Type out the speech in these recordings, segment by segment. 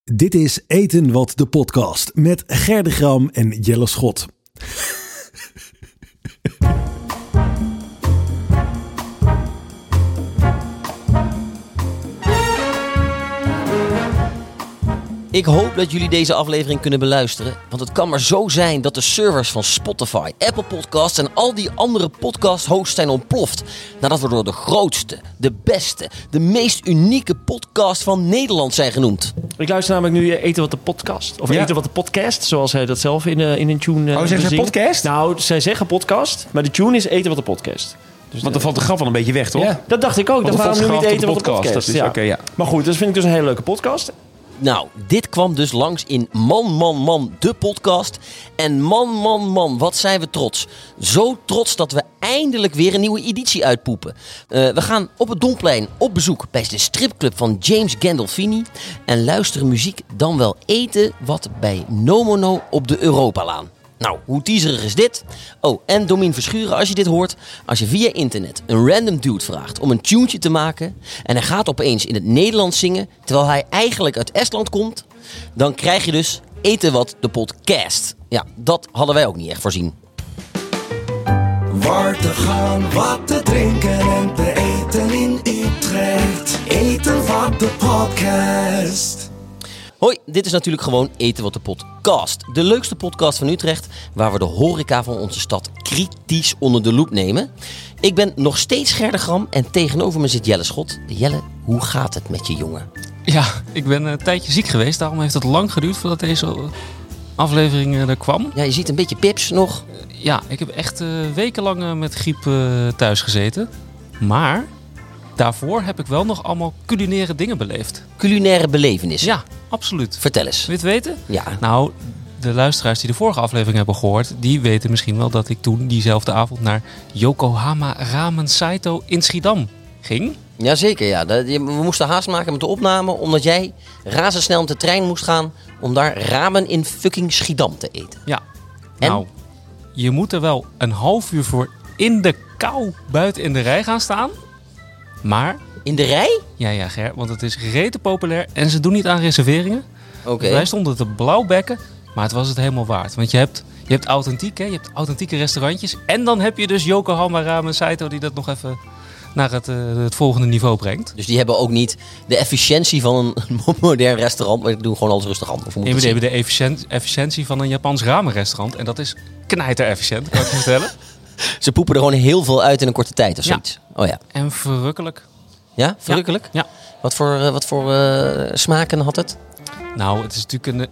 Dit is Eten Wat de podcast met Ger de Gram en Jelle Schot. Ik hoop dat jullie deze aflevering kunnen beluisteren, want het kan maar zo zijn dat de servers van Spotify, Apple Podcasts en al die andere podcast-hosts zijn ontploft. Nadat we door de grootste, de beste, de meest unieke podcast van Nederland zijn genoemd. Ik luister namelijk nu Eten Wat de podcast. Of Eten Wat de podcast, zoals hij dat zelf in een tune zeggen ze bezingt. podcast? Nou, zij zeggen podcast, maar de tune is Eten Wat de podcast. Dus Want dan valt de grap wel een beetje weg, toch? Ja, dat dacht ik ook. Want Dat de waarom nu niet Volkskrant Eten Wat de podcast. dat is oké, ja. Maar goed, dat vind ik dus een hele leuke podcast. Nou, dit kwam dus langs in Man, de podcast. En man, wat zijn we trots. Zo trots dat we eindelijk weer een nieuwe editie uitpoepen. We gaan op het Domplein op bezoek bij de stripclub van James Gandolfini. En luisteren muziek dan wel eten wat bij Nomono op de Europalaan. Nou, hoe teaserig is dit? Oh, en Domien Verschuren, als je dit hoort. Als je via internet een random dude vraagt om een tuentje te maken en hij gaat opeens in het Nederlands zingen, terwijl hij eigenlijk uit Estland komt, dan krijg je dus Eten Wat de podcast. Ja, dat hadden wij ook niet echt voorzien. Waar te gaan, wat te drinken en te eten in Utrecht. Eten Wat de podcast. Hoi, dit is natuurlijk gewoon Eten Wat de podcast. De leukste podcast van Utrecht, waar we de horeca van onze stad kritisch onder de loep nemen. Ik ben nog steeds Ger de Gram en tegenover me zit Jelle Schot. Jelle, hoe gaat het met je jongen? Ja, ik ben een tijdje ziek geweest. Daarom heeft het lang geduurd voordat deze aflevering er kwam. Ja, je ziet een beetje pips nog. Ja, ik heb echt wekenlang met griep thuis gezeten. Maar daarvoor heb ik wel nog allemaal culinaire dingen beleefd. Culinaire belevenissen. Ja, absoluut. Vertel eens. Wil je het weten? Ja. Nou, de luisteraars die de vorige aflevering hebben gehoord, die weten misschien wel dat ik toen diezelfde avond naar Yokohama Ramen Saito in Schiedam ging. Jazeker, ja. We moesten haast maken met de opname, omdat jij razendsnel met de trein moest gaan om daar ramen in fucking Schiedam te eten. Ja. En? Nou, je moet er wel een half uur voor in de kou buiten in de rij gaan staan. Maar In de rij? ja, Ger, want het is rete populair en ze doen niet aan reserveringen. Oké. Wij stonden te blauwbekken, maar het was het helemaal waard. Want je hebt authentiek, hè? Je hebt authentieke restaurantjes. En dan heb je dus Yokohama Ramen Saito die dat nog even naar het volgende niveau brengt. Dus die hebben ook niet de efficiëntie van een modern restaurant, maar die doen gewoon alles rustig aan. Of hoe moet En ik we het hebben zien? de efficiëntie van een Japans ramenrestaurant. En dat is knijter efficiënt, kan ik je vertellen. Ze poepen er gewoon heel veel uit in een korte tijd of Ja. zoiets. Oh ja. En verrukkelijk. Ja, verrukkelijk? Ja. Wat voor smaken had het? Nou, het is natuurlijk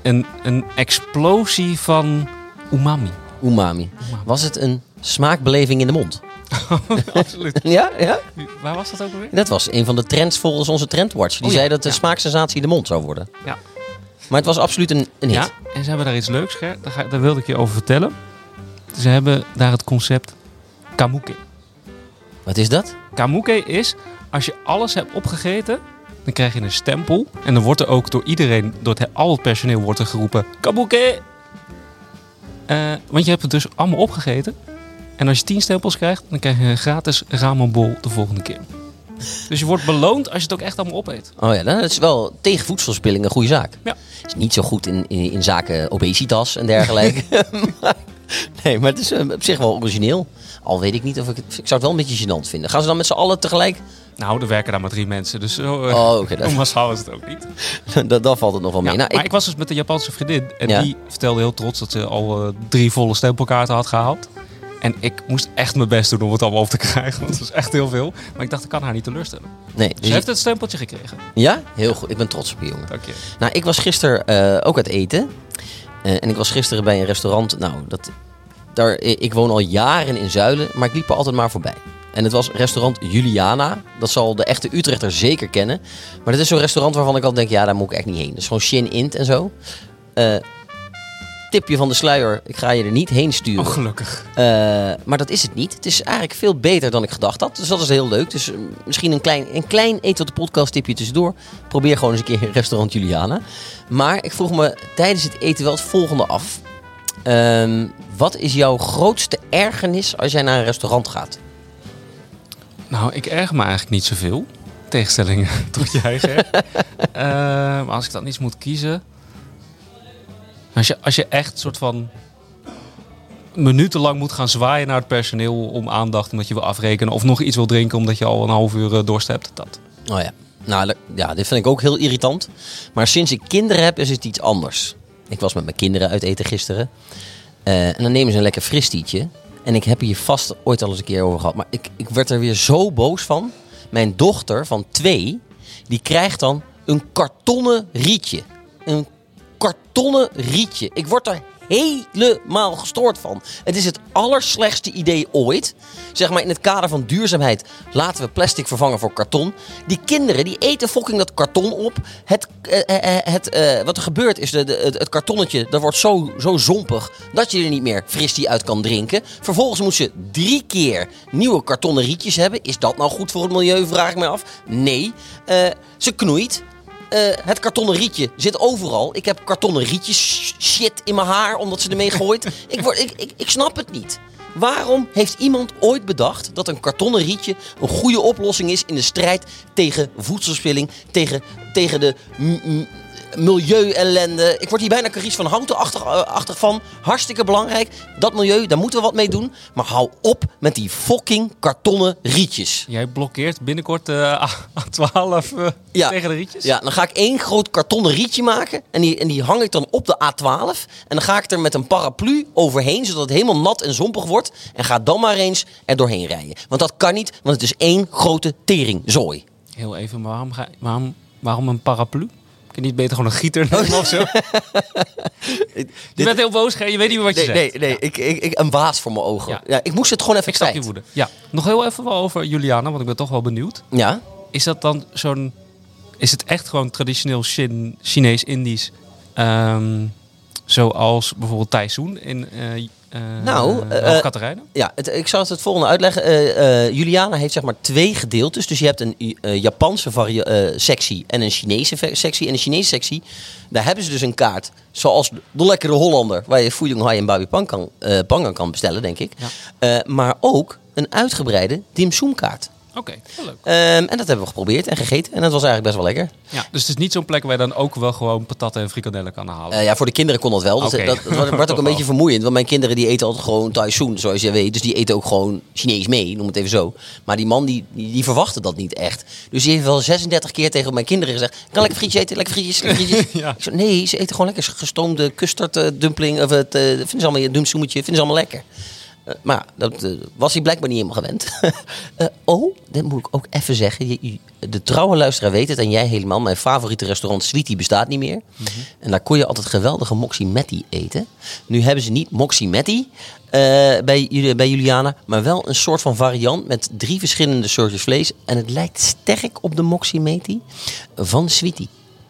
een explosie van umami. Umami. Was het een smaakbeleving in de mond? Absoluut. Ja? Waar was dat ook alweer? Dat was een van de trends volgens onze Trendwatch. Die Oh ja, zei dat de ja. smaaksensatie in de mond zou worden. Ja. Maar het was absoluut een hit. Ja, en ze hebben daar iets leuks, Ger. Daar wilde ik je over vertellen. Ze hebben daar het concept kamuke. Wat is dat? Kamuke is, als je alles hebt opgegeten, dan krijg je een stempel. En dan wordt er ook door iedereen, al het personeel wordt er geroepen, kamuke! Want je hebt het dus allemaal opgegeten. En als je 10 stempels krijgt, dan krijg je een gratis ramenbol de volgende keer. Dus je wordt beloond als je het ook echt allemaal opeet. Oh ja, dat is wel tegen voedselverspilling een goede zaak. Ja. Het is niet zo goed in zaken obesitas en dergelijke. maar het is op zich wel origineel. Al weet ik niet of ik het... Ik zou het wel een beetje gênant vinden. Gaan ze dan met z'n allen tegelijk? Nou, er werken daar maar 3 mensen. Dus zo Oké, massaal is het ook niet. dan valt het nog wel mee. Ja, Nou, maar ik was dus met een Japanse vriendin. En Ja. die vertelde heel trots dat ze al 3 volle stempelkaarten had gehaald. En ik moest echt mijn best doen om het allemaal op te krijgen. Want het was echt heel veel. Maar ik dacht, ik kan haar niet teleurstellen. nee, Ze heeft het stempeltje gekregen. Ja? Heel goed. Ik ben trots op je, jongen. Dank je. Nou, ik was gisteren ook uit eten. En ik was gisteren bij een restaurant. Nou, ik woon al jaren in Zuilen, maar ik liep er altijd maar voorbij. En het was restaurant Juliana. Dat zal de echte Utrechter zeker kennen. Maar dat is zo'n restaurant waarvan ik altijd denk, ja, daar moet ik echt niet heen. Dat is gewoon Shin Int en zo. Tipje van de sluier, ik ga je er niet heen sturen. Oh, gelukkig. Maar dat is het niet. Het is eigenlijk veel beter dan ik gedacht had. Dus dat is heel leuk. Dus misschien een klein Eet Wat de podcast tipje tussendoor. Probeer gewoon eens een keer restaurant Juliana. Maar ik vroeg me tijdens het eten wel het volgende af. Wat is jouw grootste ergernis als jij naar een restaurant gaat? Nou, ik erger me eigenlijk niet zoveel. tegenstelling tot jij, Ger. Maar als ik dan iets moet kiezen... Als je echt soort van... minutenlang moet gaan zwaaien naar het personeel om aandacht... omdat je wil afrekenen of nog iets wil drinken... omdat je al een half uur dorst hebt. Dat. Oh ja. Nou ja, dit vind ik ook heel irritant. Maar sinds ik kinderen heb, is het iets anders. Ik was met mijn kinderen uit eten gisteren. En dan nemen ze een lekker fristietje. En ik heb hier vast ooit al eens een keer over gehad. Maar ik werd er weer zo boos van. Mijn dochter van 2, die krijgt dan een kartonnen rietje. Een kartonnen rietje. Ik word er helemaal gestoord van. Het is het allerslechtste idee ooit. Zeg maar in het kader van duurzaamheid. Laten we plastic vervangen voor karton. Die kinderen die eten fucking dat karton op. Wat er gebeurt is het kartonnetje. Dat wordt zo zompig dat je er niet meer fristie uit kan drinken. Vervolgens moet ze 3 keer nieuwe kartonnen rietjes hebben. Is dat nou goed voor het milieu? Vraag ik me af. Nee. Ze knoeit. Het kartonnen rietje zit overal. Ik heb kartonnen rietjes shit in mijn haar omdat ze ermee gooit. Ik snap het niet. Waarom heeft iemand ooit bedacht dat een kartonnen rietje een goede oplossing is in de strijd tegen voedselverspilling, tegen de milieuellende? Ik word hier bijna Carice van Houten achtig van. Hartstikke belangrijk. Dat milieu, daar moeten we wat mee doen. Maar hou op met die fucking kartonnen rietjes. Jij blokkeert binnenkort A12 tegen de rietjes? Ja, dan ga ik 1 groot kartonnen rietje maken. En die hang ik dan op de A12. En dan ga ik er met een paraplu overheen, zodat het helemaal nat en zompig wordt. En ga dan maar eens er doorheen rijden. Want dat kan niet, want het is 1 grote teringzooi. Heel even, maar waarom een paraplu? Kun je niet beter gewoon een gieter nemen of zo? Je bent heel boos, je weet niet meer wat je zegt. Nee, ik een waas voor mijn ogen. Ja, ik moest het gewoon even kwijt. Ik snap je woede. Ja. Nog heel even wel over Juliana, want ik ben toch wel benieuwd. Ja? Is dat dan zo'n... Is het echt gewoon traditioneel Chinees-Indisch? Zoals bijvoorbeeld Taisun in Katerijnen? Ja, ik zal het volgende uitleggen. Juliana heeft zeg maar 2 gedeeltes. Dus je hebt een Japanse sectie en een Chinese sectie. En de Chinese sectie, daar hebben ze dus een kaart. Zoals de lekkere Hollander, waar je Fuyong Hai en Babi Pangang kan bestellen, denk ik. Ja. Maar ook een uitgebreide dim sum kaart. Oké, leuk. En dat hebben we geprobeerd en gegeten. En dat was eigenlijk best wel lekker. Ja, dus het is niet zo'n plek waar je dan ook wel gewoon patatten en frikandellen kan halen? Ja, voor de kinderen kon dat wel. Okay. Dat wordt ook een beetje vermoeiend. Want mijn kinderen die eten altijd gewoon Taisun, zoals je weet. Dus die eten ook gewoon Chinees mee, noem het even zo. Maar die man die verwachtte dat niet echt. Dus die heeft wel 36 keer tegen mijn kinderen gezegd: kan lekker frietjes eten, lekker frietjes. Ja. Ik zei, nee, ze eten gewoon lekker gestoomde custard dumpling. Of vinden ze allemaal een dumsoemetje, vinden ze allemaal lekker. Maar dat was hij blijkbaar niet helemaal gewend. Dat moet ik ook even zeggen. De trouwe luisteraar weet het en jij helemaal. Mijn favoriete restaurant Sweetie bestaat niet meer. Mm-hmm. En daar kon je altijd geweldige moximetti eten. Nu hebben ze niet moximetti bij Juliana. Maar wel een soort van variant met 3 verschillende soorten vlees. En het lijkt sterk op de moximetti van Sweetie.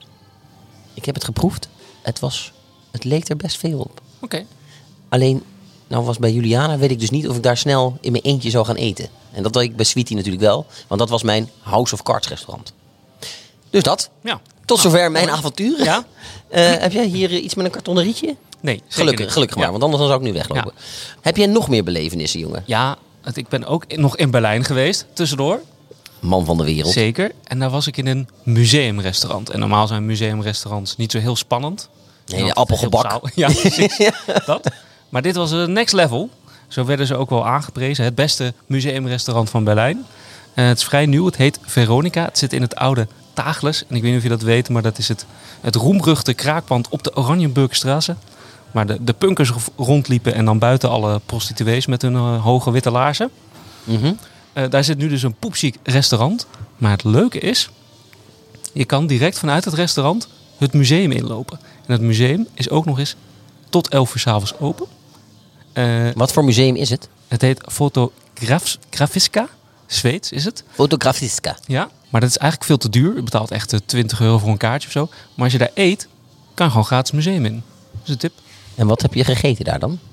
Ik heb het geproefd. Het leek er best veel op. Oké. Alleen... Nou was bij Juliana, weet ik dus niet of ik daar snel in mijn eentje zou gaan eten. En dat deed ik bij Sweetie natuurlijk wel. Want dat was mijn House of Cards restaurant. Dus dat. Ja. Tot zover mijn avonturen. Ja. Heb jij hier iets met een kartonnen rietje? Nee, gelukkig maar. Want anders zou ik nu weglopen. Ja. Heb jij nog meer belevenissen, jongen? Ja, ik ben ook nog in Berlijn geweest, tussendoor. Man van de wereld. Zeker. En daar was ik in een museumrestaurant. En normaal zijn museumrestaurants niet zo heel spannend. Nee, appelgebak. Ja, precies. Ja. Dat. Maar dit was next level. Zo werden ze ook wel aangeprezen. Het beste museumrestaurant van Berlijn. Het is vrij nieuw. Het heet Veronica. Het zit in het oude Taagles. En ik weet niet of je dat weet, maar dat is het roemruchte kraakpand op de Oranienburgstraße. Waar de punkers rondliepen en dan buiten alle prostituees met hun hoge witte laarzen. Mm-hmm. Daar zit nu dus een poepziek restaurant. Maar het leuke is, je kan direct vanuit het restaurant het museum inlopen. En het museum is ook nog eens tot 11 uur 's avonds open. Wat voor museum is het? Het heet Fotografiska. Zweeds is het. Fotografiska. Ja, maar dat is eigenlijk veel te duur. Je betaalt echt €20 voor een kaartje of zo. Maar als je daar eet, kan je gewoon gratis museum in. Dat is een tip. En wat heb je gegeten daar dan?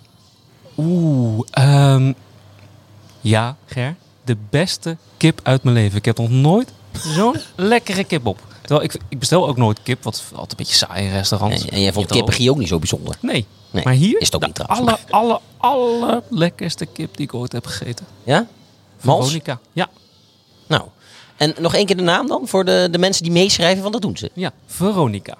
Ja, Ger. De beste kip uit mijn leven. Ik heb nog nooit zo'n lekkere kip op. Terwijl ik bestel ook nooit kip, wat altijd een beetje saai in restaurants. En jij vond kippengie ook niet zo bijzonder? Nee. Maar hier is het ook niet trouwens. Allerlekkerste kip die ik ooit heb gegeten. Ja? Veronica. Ja. Nou, En nog 1 keer de naam dan voor de mensen die meeschrijven, want dat doen ze. Ja, Veronica.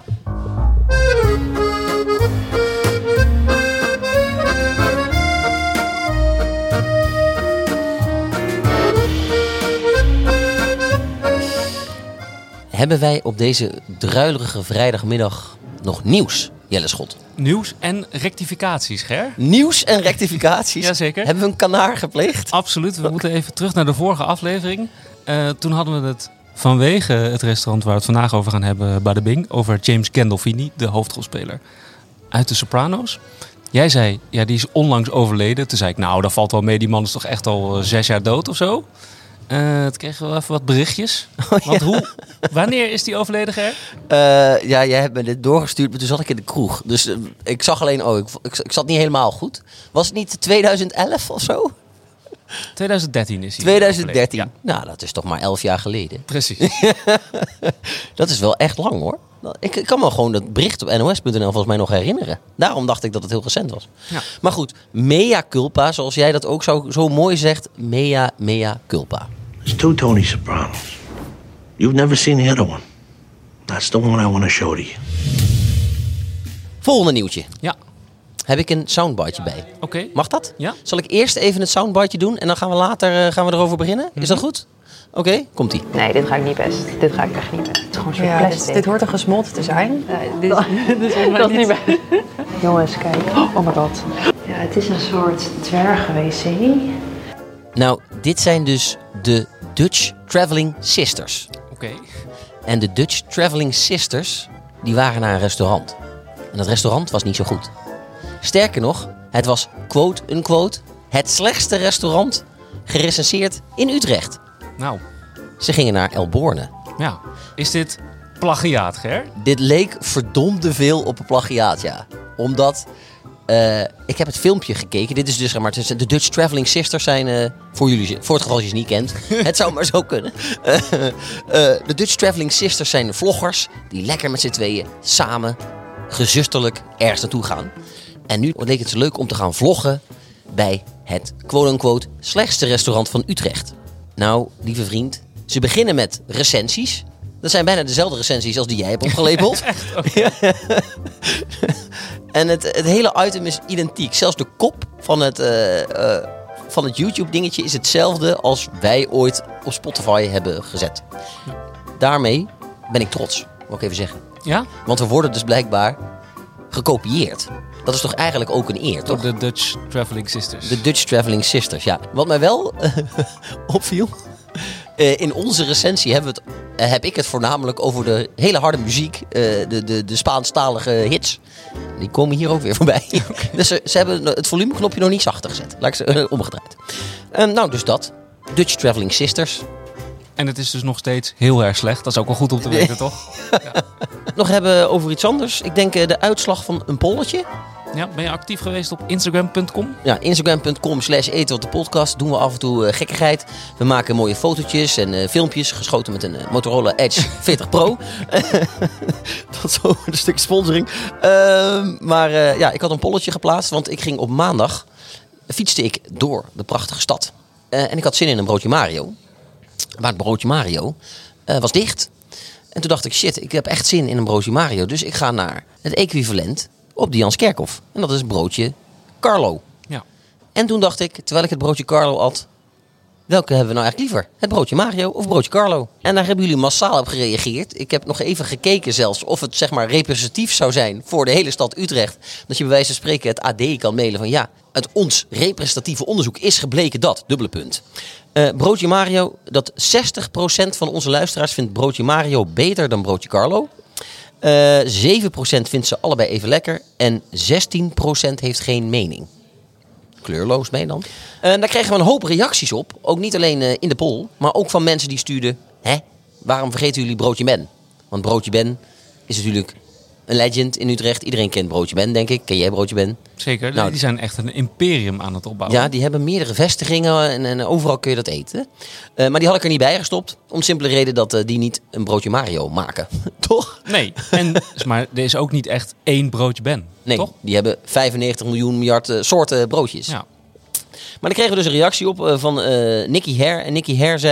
Hebben wij op deze druilerige vrijdagmiddag nog nieuws, Jelle Schot? Nieuws en rectificaties, Ger. Nieuws en rectificaties? Jazeker. Hebben we een kanaar gepleegd? Absoluut. We moeten even terug naar de vorige aflevering. Toen hadden we het vanwege het restaurant waar we het vandaag over gaan hebben, Bada Bing, over James Gandolfini, de hoofdrolspeler uit De Sopranos. Jij zei, ja, die is onlangs overleden. Toen zei ik, nou, dat valt wel mee. Die man is toch echt al 6 jaar dood of zo? Toen kregen we wel even wat berichtjes. Want wanneer is die overleden, Ger? Ja, jij hebt me dit doorgestuurd, maar toen zat ik in de kroeg. Dus ik zag alleen, ik zat niet helemaal goed. Was het niet 2011 of zo? 2013 is hij 2013. overleden. Nou, dat is toch maar 11 jaar geleden. Precies. Dat is wel echt lang, hoor. Ik kan me gewoon dat bericht op nos.nl volgens mij nog herinneren. Daarom dacht ik dat het heel recent was. Ja. Maar goed, mea culpa, zoals jij dat ook zo mooi zegt. Mea culpa. There's 2 Tony Sopranos. You've never seen the other one. That's the one I want to show to you. Volgende nieuwtje. Ja, Heb ik een soundbiteje bij. oké. Mag dat? Ja. Zal ik eerst even het soundbiteje doen en dan gaan we later erover beginnen? Is dat goed? Oké, komt-ie. Nee, dit ga ik niet best. Dit ga ik echt niet best. Het is gewoon zo'n plastic. Dit hoort er gesmolten te zijn. dat is niet best. Jongens, kijk. Oh my god. Ja, het is een soort dwergen-wc. Nou, dit zijn dus de Dutch Traveling Sisters. Oké. En de Dutch Traveling Sisters, die waren naar een restaurant. En dat restaurant was niet zo goed. Sterker nog, het was quote-unquote het slechtste restaurant gerecenseerd in Utrecht. Nou, Ze gingen naar Elborne. ja. Is dit plagiaat, Ger? Dit leek verdomde veel op een plagiaat, ja. Omdat, ik heb het filmpje gekeken. Dit is dus, maar de Dutch Traveling Sisters zijn, voor het geval je ze niet kent. Het zou maar zo kunnen. De Dutch Traveling Sisters zijn vloggers die lekker met z'n tweeën samen, gezusterlijk, ergens naartoe gaan. En nu leek het zo leuk om te gaan vloggen bij het quote-unquote slechtste restaurant van Utrecht. Nou, lieve vriend, ze beginnen met recensies. Dat zijn bijna dezelfde recensies als die jij hebt opgelepeld. Echt? Okay. En het hele item is identiek. Zelfs de kop van het YouTube-dingetje is hetzelfde als wij ooit op Spotify hebben gezet. Daarmee ben ik trots, wil ik even zeggen. Ja? Want we worden dus blijkbaar gekopieerd. Dat is toch eigenlijk ook een eer, toch? Door de Dutch Traveling Sisters. De Dutch Traveling Sisters, ja. Wat mij wel opviel, in onze recensie heb ik het voornamelijk over de hele harde muziek, de Spaanstalige hits. Die komen hier ook weer voorbij. Dus ze hebben het volumeknopje nog niet zachter gezet. Laat ik ze omgedraaid. Nou, dus dat. Dutch Traveling Sisters. En het is dus nog steeds heel erg slecht. Dat is ook wel goed om te weten, toch? Nog hebben over iets anders. Ik denk de uitslag van een polletje. Ja, ben je actief geweest op Instagram.com? Ja, Instagram.com/eten-wat-de-podcast doen we af en toe gekkigheid. We maken mooie fotootjes en filmpjes, geschoten met een Motorola Edge 40 Pro. Dat is zo een stukje sponsoring. Maar ik had een polletje geplaatst, want ik ging op maandag, fietste ik door de prachtige stad. En ik had zin in een broodje Mario. Maar het broodje Mario was dicht. En toen dacht ik, shit, ik heb echt zin in een broodje Mario. Dus ik ga naar het equivalent op de Janskerkhof. En dat is het broodje Carlo. Ja. En toen dacht ik, terwijl ik het broodje Carlo at, welke hebben we nou eigenlijk liever? Het broodje Mario of broodje Carlo? En daar hebben jullie massaal op gereageerd. Ik heb nog even gekeken zelfs of het zeg maar representatief zou zijn voor de hele stad Utrecht. Dat je bij wijze van spreken het AD kan mailen van ja, uit ons representatieve onderzoek is gebleken dat, dubbele punt. Broodje Mario, dat 60% van onze luisteraars vindt broodje Mario beter dan broodje Carlo. 7% vindt ze allebei even lekker. En 16% heeft geen mening. Kleurloos mee dan. Daar kregen we een hoop reacties op. Ook niet alleen in de poll. Maar ook van mensen die stuurden. Waarom vergeten jullie Broodje Ben? Want Broodje Ben is natuurlijk een legend in Utrecht. Iedereen kent Broodje Ben, denk ik. Ken jij Broodje Ben? Zeker. Nou, die zijn echt een imperium aan het opbouwen. Ja, die hebben meerdere vestigingen en overal kun je dat eten. Maar die had ik er niet bij gestopt. Om de simpele reden dat die niet een broodje Mario maken. Toch? Nee, maar er is ook niet echt één Broodje Ben. Nee, toch? die hebben 95 miljard soorten broodjes. Ja. Maar dan kregen we dus een reactie op van Nicky Hare. En Nicky Hare zei,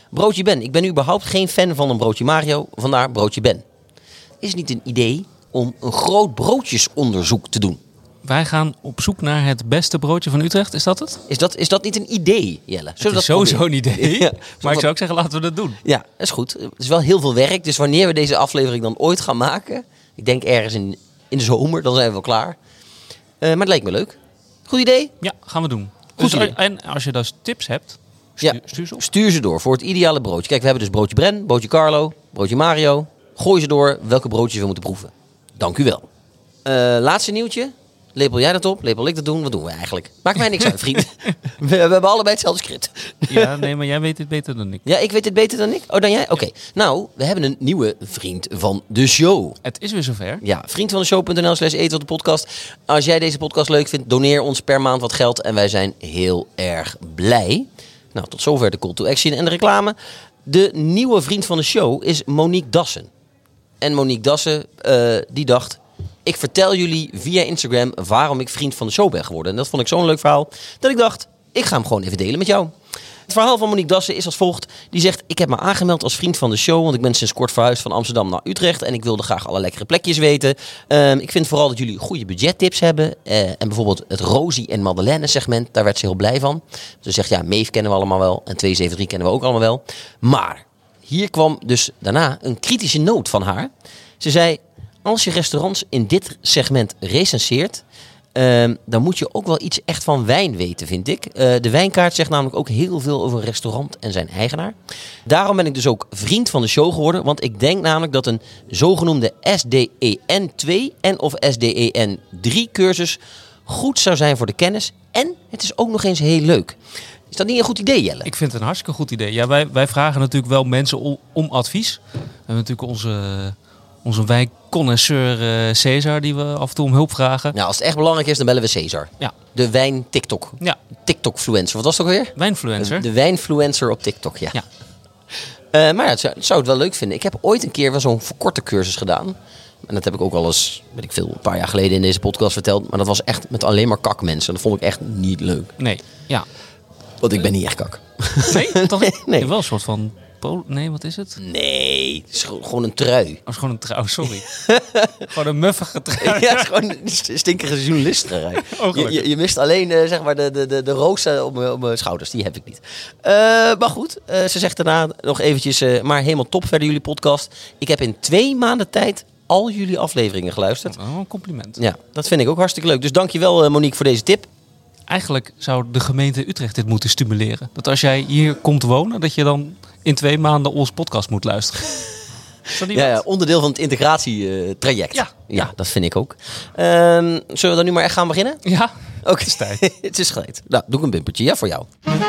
Broodje Ben. Ik ben überhaupt geen fan van een broodje Mario. Vandaar Broodje Ben. Is het niet een idee om een groot broodjesonderzoek te doen? Wij gaan op zoek naar het beste broodje van Utrecht. Is dat het? Is dat niet een idee, Jelle? Het is sowieso een idee. Ja, maar ik zou ook zeggen, laten we dat doen. Ja, dat is goed. Het is wel heel veel werk. Dus wanneer we deze aflevering dan ooit gaan maken... Ik denk ergens in de zomer, dan zijn we wel klaar. Maar het lijkt me leuk. Goed idee? Ja, gaan we doen. Goed Dus, idee. en als je dus tips hebt, stuur ze op. Stuur ze door voor het ideale broodje. Kijk, we hebben dus broodje Bren, broodje Carlo, broodje Mario. Gooi ze door welke broodjes we moeten proeven. Dank u wel. Laatste nieuwtje. Lepel jij dat op? Lepel ik dat doen? Wat doen we eigenlijk? Maakt mij niks uit, vriend. We hebben allebei hetzelfde script. Ja, nee, maar jij weet het beter dan ik. Ja, ik weet het beter dan ik? Oh, dan jij? Oké. Nou, we hebben een nieuwe vriend van de show. Het is weer zover. Ja, vriendvandeshow.nl/eten wat de podcast. Als jij deze podcast leuk vindt, doneer ons per maand wat geld. En wij zijn heel erg blij. Nou, tot zover de call to action en de reclame. De nieuwe vriend van de show is Monique Dassen. En Monique Dassen, die dacht... Ik vertel jullie via Instagram waarom ik vriend van de show ben geworden. En dat vond ik zo'n leuk verhaal, dat ik dacht... Ik ga hem gewoon even delen met jou. Het verhaal van Monique Dassen is als volgt. Die zegt, ik heb me aangemeld als vriend van de show... want ik ben sinds kort verhuisd van Amsterdam naar Utrecht... en ik wilde graag alle lekkere plekjes weten. Ik vind vooral dat jullie goede budgettips hebben. En bijvoorbeeld het Rosie en Madeleine segment, daar werd ze heel blij van. Ze zegt, ja, Maeve kennen we allemaal wel... en 273 kennen we ook allemaal wel. Maar hier kwam dus daarna een kritische noot van haar. Ze zei, als je restaurants in dit segment recenseert... dan moet je ook wel iets echt van wijn weten, vind ik. De wijnkaart zegt namelijk ook heel veel over een restaurant en zijn eigenaar. Daarom ben ik dus ook vriend van de show geworden. Want ik denk namelijk dat een zogenoemde SDEN 2 en of SDEN 3 cursus goed zou zijn voor de kennis. En het is ook nog eens heel leuk. Is dat niet een goed idee, Jelle? Ik vind het een hartstikke goed idee. Ja, wij vragen natuurlijk wel mensen om advies. We hebben natuurlijk onze wijnconnoisseur Cesar, die we af en toe om hulp vragen. Nou, als het echt belangrijk is, dan bellen we Cesar. Ja. De wijn-TikTok. Ja. TikTok-fluencer. Wat was het ook alweer? Wijnfluencer. De wijnfluencer op TikTok, ja. Ja. Maar ja, ik zou het wel leuk vinden. Ik heb ooit een keer wel zo'n verkorte cursus gedaan. En dat heb ik ook al eens, weet ik veel, een paar jaar geleden in deze podcast verteld. Maar dat was echt met alleen maar kakmensen. Dat vond ik echt niet leuk. Nee, ja. Want ik ben niet echt kak. Nee? Toch? Nee. Wel een soort van... Nee, wat is het? Nee, het is gewoon een trui. Oh, het is gewoon een trouw, sorry. Gewoon een muffige trui. Ja, het is gewoon een stinkige journalistenrij. Je mist alleen zeg maar de roos op mijn schouders. Die heb ik niet. Maar goed, ze zegt daarna nog eventjes... maar helemaal top verder jullie podcast. Ik heb in 2 maanden tijd al jullie afleveringen geluisterd. Oh, een compliment. Ja, dat vind ik ook hartstikke leuk. Dus dankjewel Monique voor deze tip. Eigenlijk zou de gemeente Utrecht dit moeten stimuleren. Dat als jij hier komt wonen, dat je dan in 2 maanden onze podcast moet luisteren. Is dat niet Ja, wat? onderdeel van het integratietraject. Ja, dat vind ik ook. Zullen we dan nu maar echt gaan beginnen? Ja, Oké, het is tijd. het is geleid. Nou, doe ik een bumpertje, ja, voor jou.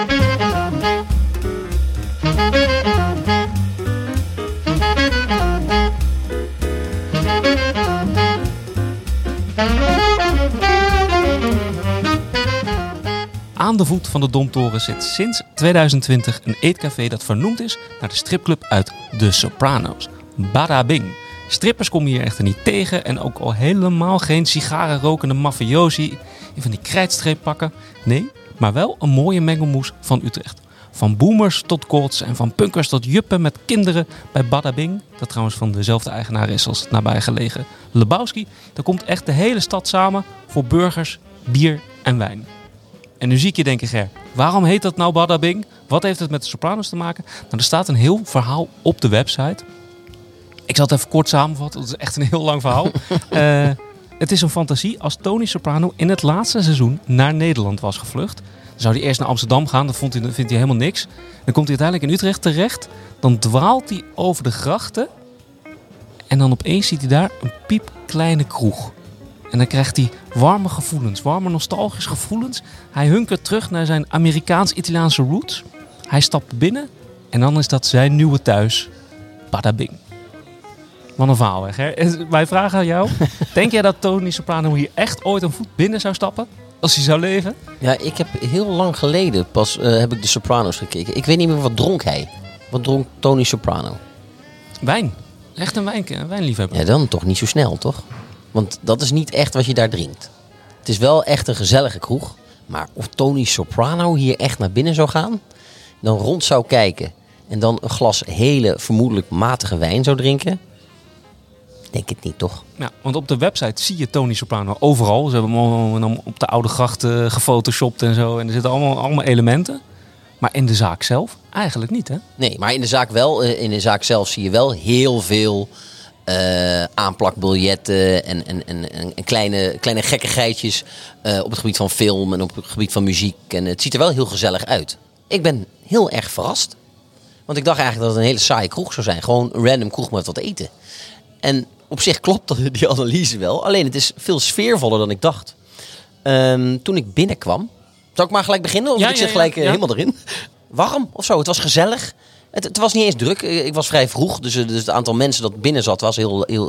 Aan de voet van de Domtoren zit sinds 2020 een eetcafé dat vernoemd is naar de stripclub uit The Sopranos. Bada Bing. Strippers kom je hier echter niet tegen en ook al helemaal geen sigarenrokende mafiosi in van die krijtstreeppakken. Nee, maar wel een mooie mengelmoes van Utrecht. Van boomers tot goths en van punkers tot juppen met kinderen bij Bada Bing. Dat trouwens van dezelfde eigenaar is als het nabijgelegen Lebowski. Daar komt echt de hele stad samen voor burgers, bier en wijn. En nu zie ik je denken, Ger, waarom heet dat nou Bada Bing? Wat heeft het met de Sopranos te maken? Nou, er staat een heel verhaal op de website. Ik zal het even kort samenvatten, dat is echt een heel lang verhaal. Het is een fantasie als Tony Soprano in het laatste seizoen naar Nederland was gevlucht. Dan zou hij eerst naar Amsterdam gaan, dan vindt hij helemaal niks. Dan komt hij uiteindelijk in Utrecht terecht. Dan dwaalt hij over de grachten. En dan opeens ziet hij daar een piepkleine kroeg. En dan krijgt hij warme gevoelens, warme nostalgische gevoelens. Hij hunkert terug naar zijn Amerikaans-Italiaanse roots. Hij stapt binnen en dan is dat zijn nieuwe thuis. Bada Bing. Wat een verhaal, hè? Wij vragen aan jou. Denk jij dat Tony Soprano hier echt ooit een voet binnen zou stappen? Als hij zou leven? Ja, ik heb heel lang geleden pas heb ik de Sopranos gekeken. Ik weet niet meer wat dronk hij. Wat dronk Tony Soprano? Wijn. Echt een wijnliefhebber. Ja, dan toch niet zo snel, toch? Want dat is niet echt wat je daar drinkt. Het is wel echt een gezellige kroeg. Maar of Tony Soprano hier echt naar binnen zou gaan, dan rond zou kijken en dan een glas hele vermoedelijk matige wijn zou drinken. Denk het niet, toch? Ja, want op de website zie je Tony Soprano overal. Ze hebben hem al op de Oude Gracht gefotoshopt en zo. En er zitten allemaal elementen. Maar in de zaak zelf eigenlijk niet, hè? Nee, maar in de zaak wel. In de zaak zelf zie je wel heel veel aanplakbiljetten en kleine gekkigheidjes op het gebied van film en op het gebied van muziek. En het ziet er wel heel gezellig uit. Ik ben heel erg verrast. Want ik dacht eigenlijk dat het een hele saaie kroeg zou zijn. Gewoon een random kroeg met wat eten. En op zich klopt die analyse wel. Alleen het is veel sfeervoller dan ik dacht. Toen ik binnenkwam... Zal ik maar gelijk beginnen? Of ik zit gelijk helemaal erin? Warm of zo. Het was gezellig. Het was niet eens druk. Ik was vrij vroeg. Dus het aantal mensen dat binnen zat was